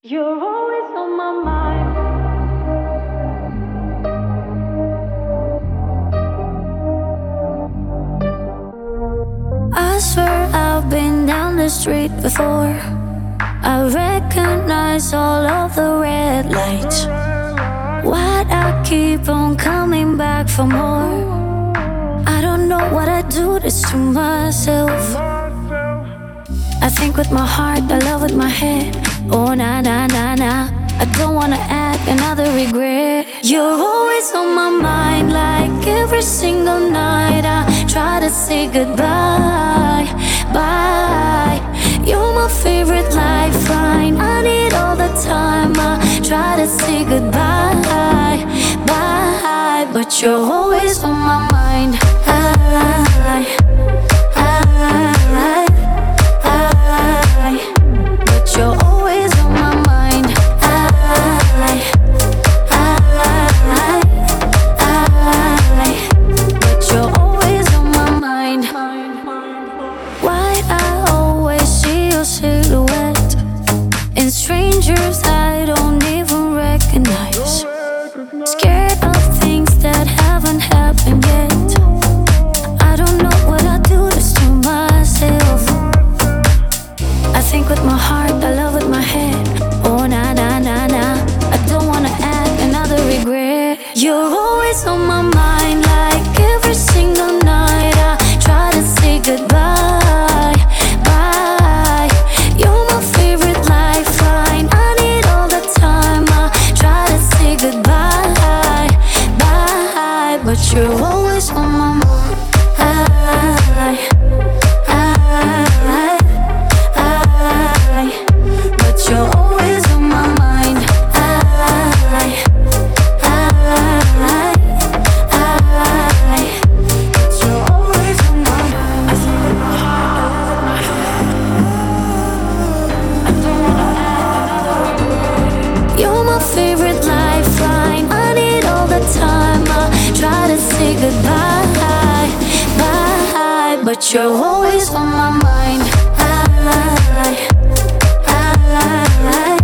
You're always on my mind. I swear I've been down the street before. I recognize all of the red lights. Why'd I keep on coming back for more? I don't know what I do this to myself. I think with my heart, I love with my head. Oh, nah, nah, nah, nah. I don't wanna add another regret. You're always on my mind, like every single night. I try to say goodbye, bye. You're my favorite lifeline. I need all the time. I try to say goodbye, bye. But you're always on my mind. But you're always on my mind. But you're always on my mind. Why I always see your silhouette in strangers I don't even recognize. Scared of things that haven't happened yet. I don't know what I do this to myself. I think with my heart, I love with my head. Oh, nah, nah, nah, nah. I don't wanna add another regret. You're always on my mind, like every single night. I try to say goodbye, bye. You're my favorite lifeline. I need all the time. I try to say goodbye, bye. But you're always on my mind. But you're always on my mind. But you're always on my mind. I think with my heart, I love with my head. I don't wanna add another. You're my favorite lifeline. I need all the time. I try to say goodbye, bye. But you're always on my mind.